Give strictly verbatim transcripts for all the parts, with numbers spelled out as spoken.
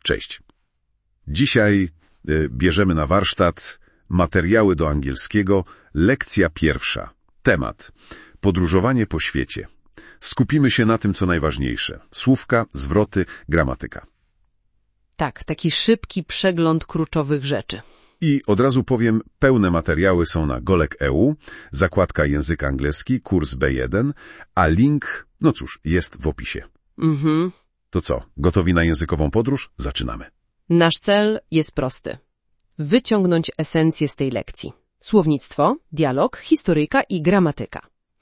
Cześć. Dzisiaj y, bierzemy na warsztat materiały do angielskiego, lekcja pierwsza. Temat: podróżowanie po świecie. Skupimy się na tym, co najważniejsze. Słówka, zwroty, gramatyka. Tak, taki szybki przegląd kluczowych rzeczy. I od razu powiem, pełne materiały są na golek kropka e u, zakładka język angielski, kurs B jeden, a link, no cóż, jest w opisie. Mhm. To co, gotowi na językową podróż? Zaczynamy. Nasz cel jest prosty. Wyciągnąć esencję z tej lekcji. Słownictwo, dialog, historyjka i gramatyka.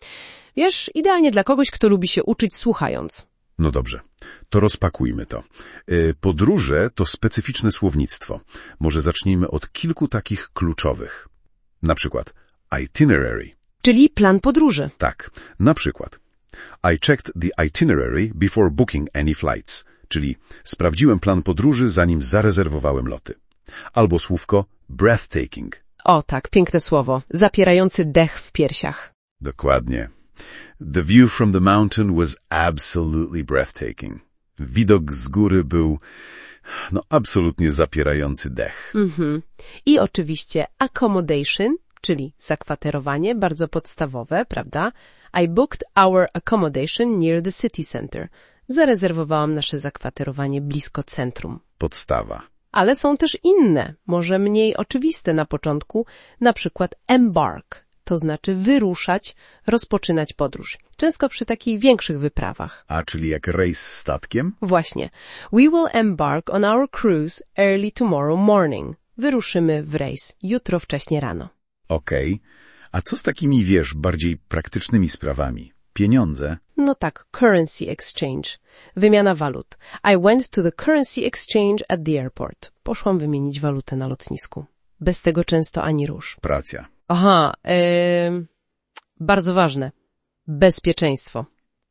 Wiesz, idealnie dla kogoś, kto lubi się uczyć słuchając. No dobrze, to rozpakujmy to. Yy, Podróże to specyficzne słownictwo. Może zacznijmy od kilku takich kluczowych. Na przykład itinerary. Czyli plan podróży. Tak, na przykład I checked the itinerary before booking any flights, czyli sprawdziłem plan podróży, zanim zarezerwowałem loty. Albo słówko breathtaking. O tak, piękne słowo, zapierający dech w piersiach. Dokładnie. The view from the mountain was absolutely breathtaking. Widok z góry był, no, absolutnie zapierający dech. Mhm. I oczywiście accommodation, czyli zakwaterowanie, bardzo podstawowe, prawda? I booked our accommodation near the city center. Zarezerwowałam nasze zakwaterowanie blisko centrum. Podstawa. Ale są też inne, może mniej oczywiste na początku, na przykład embark. To znaczy wyruszać, rozpoczynać podróż. Często przy takich większych wyprawach. A, czyli jak rejs statkiem? Właśnie. We will embark on our cruise early tomorrow morning. Wyruszymy w rejs jutro wcześnie rano. Okej. Okay. A co z takimi, wiesz, bardziej praktycznymi sprawami? Pieniądze? No tak, currency exchange. Wymiana walut. I went to the currency exchange at the airport. Poszłam wymienić walutę na lotnisku. Bez tego często ani rusz. Praca. Aha, yy, bardzo ważne. Bezpieczeństwo.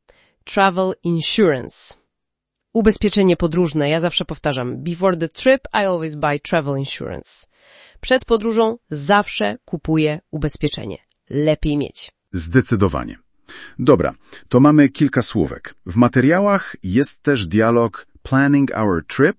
Travel insurance. Ubezpieczenie podróżne. Ja zawsze powtarzam. Before the trip, I always buy travel insurance. Przed podróżą zawsze kupuję ubezpieczenie. Lepiej mieć. Zdecydowanie. Dobra, to mamy kilka słówek. W materiałach jest też dialog Planning our trip.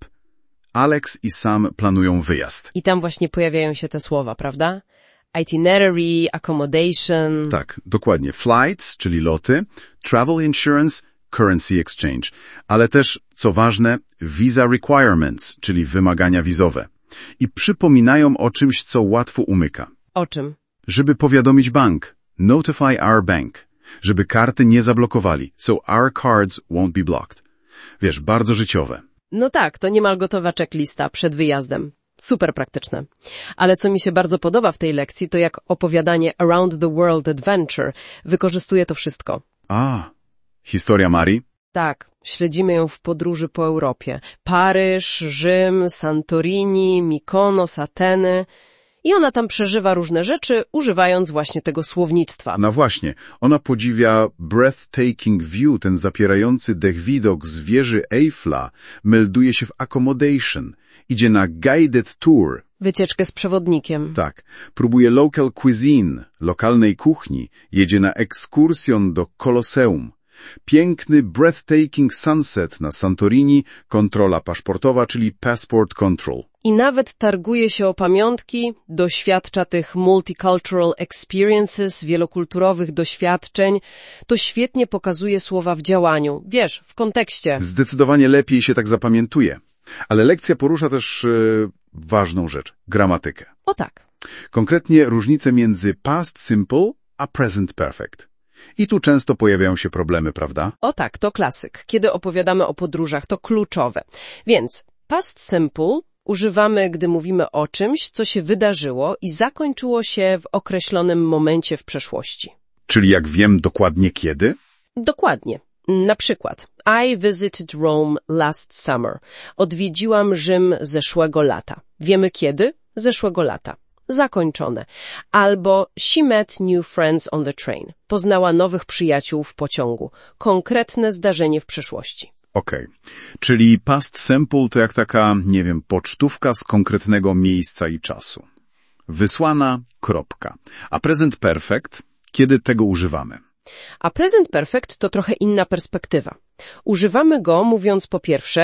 Alex i Sam planują wyjazd. I tam właśnie pojawiają się te słowa, prawda? Itinerary, accommodation. Tak, dokładnie. Flights, czyli loty, travel insurance, currency exchange. Ale też, co ważne, visa requirements, czyli wymagania wizowe. I przypominają o czymś, co łatwo umyka. O czym? Żeby powiadomić bank. Notify our bank. Żeby karty nie zablokowali. So our cards won't be blocked. Wiesz, bardzo życiowe. No tak, to niemal gotowa checklista przed wyjazdem. Super praktyczne. Ale co mi się bardzo podoba w tej lekcji, to jak opowiadanie Around the World Adventure wykorzystuje to wszystko. A, historia Marii? Tak, śledzimy ją w podróży po Europie. Paryż, Rzym, Santorini, Mikonos, Ateny. I ona tam przeżywa różne rzeczy, używając właśnie tego słownictwa. No właśnie, ona podziwia breathtaking view, ten zapierający dech widok z wieży Eiffla, melduje się w accommodation, idzie na guided tour. Wycieczkę z przewodnikiem. Tak, próbuje local cuisine, lokalnej kuchni, jedzie na ekskursjon do Koloseum. Piękny breathtaking sunset na Santorini, kontrola paszportowa, czyli passport control. I nawet targuje się o pamiątki, doświadcza tych multicultural experiences, wielokulturowych doświadczeń. To świetnie pokazuje słowa w działaniu. Wiesz, w kontekście. Zdecydowanie lepiej się tak zapamiętuje. Ale lekcja porusza też e, ważną rzecz, gramatykę. O tak. Konkretnie różnicę między past simple a present perfect. I tu często pojawiają się problemy, prawda? O tak, to klasyk. Kiedy opowiadamy o podróżach, to kluczowe. Więc past simple używamy, gdy mówimy o czymś, co się wydarzyło i zakończyło się w określonym momencie w przeszłości. Czyli jak wiem dokładnie kiedy? Dokładnie. Na przykład, I visited Rome last summer. Odwiedziłam Rzym zeszłego lata. Wiemy kiedy? Zeszłego lata. Zakończone. Albo she met new friends on the train. Poznała nowych przyjaciół w pociągu. Konkretne zdarzenie w przeszłości. Okej. Okay. Czyli past simple to jak taka, nie wiem, pocztówka z konkretnego miejsca i czasu. Wysłana, kropka. A present perfect, kiedy tego używamy? A present perfect to trochę inna perspektywa. Używamy go mówiąc po pierwsze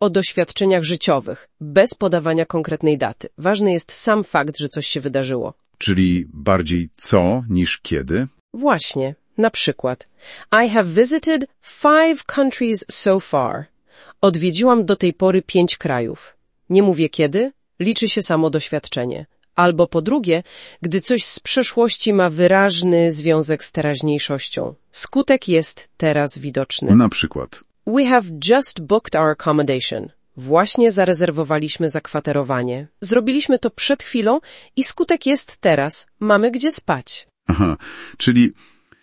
o doświadczeniach życiowych, bez podawania konkretnej daty. Ważny jest sam fakt, że coś się wydarzyło. Czyli bardziej co niż kiedy? Właśnie, na przykład I have visited five countries so far. Odwiedziłam do tej pory pięć krajów. Nie mówię kiedy, liczy się samo doświadczenie. Albo po drugie, gdy coś z przeszłości ma wyraźny związek z teraźniejszością. Skutek jest teraz widoczny. Na przykład. We have just booked our accommodation. Właśnie zarezerwowaliśmy zakwaterowanie. Zrobiliśmy to przed chwilą i skutek jest teraz. Mamy gdzie spać. Aha, czyli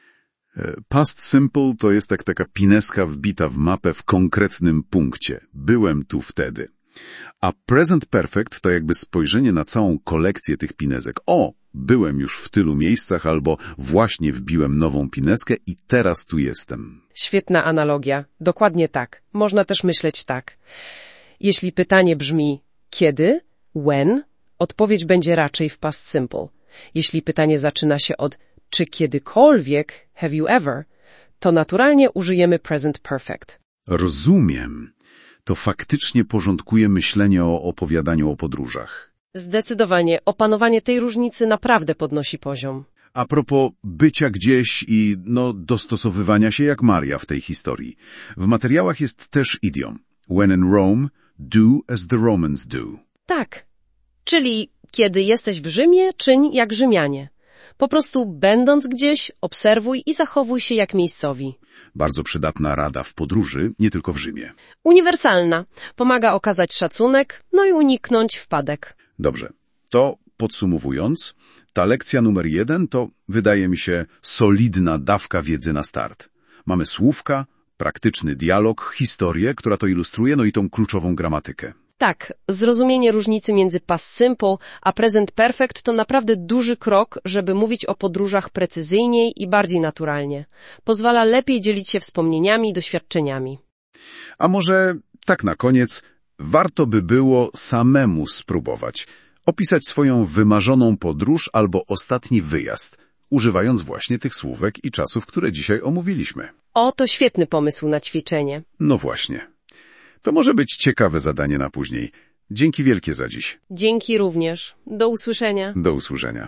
e, past simple to jest jak taka pineska wbita w mapę w konkretnym punkcie. Byłem tu wtedy. A present perfect to jakby spojrzenie na całą kolekcję tych pinezek. O, byłem już w tylu miejscach albo właśnie wbiłem nową pineskę i teraz tu jestem. Świetna analogia. Dokładnie tak. Można też myśleć tak. Jeśli pytanie brzmi kiedy, when, odpowiedź będzie raczej w past simple. Jeśli pytanie zaczyna się od czy kiedykolwiek, have you ever, to naturalnie użyjemy present perfect. Rozumiem. To faktycznie porządkuje myślenie o opowiadaniu o podróżach. Zdecydowanie opanowanie tej różnicy naprawdę podnosi poziom. A propos bycia gdzieś i no dostosowywania się jak Maria w tej historii. W materiałach jest też idiom. When in Rome, do as the Romans do. Tak. Czyli kiedy jesteś w Rzymie, czyń jak Rzymianie. Po prostu będąc gdzieś, obserwuj i zachowuj się jak miejscowi. Bardzo przydatna rada w podróży, nie tylko w Rzymie. Uniwersalna. Pomaga okazać szacunek, no i uniknąć wpadek. Dobrze. To podsumowując, ta lekcja numer jeden to, wydaje mi się, solidna dawka wiedzy na start. Mamy słówka, praktyczny dialog, historię, która to ilustruje, no i tą kluczową gramatykę. Tak, zrozumienie różnicy między past simple a present perfect to naprawdę duży krok, żeby mówić o podróżach precyzyjniej i bardziej naturalnie. Pozwala lepiej dzielić się wspomnieniami i doświadczeniami. A może tak na koniec, warto by było samemu spróbować opisać swoją wymarzoną podróż albo ostatni wyjazd, używając właśnie tych słówek i czasów, które dzisiaj omówiliśmy. O, to świetny pomysł na ćwiczenie. No właśnie. To może być ciekawe zadanie na później. Dzięki wielkie za dziś. Dzięki również. Do usłyszenia. Do usłyszenia.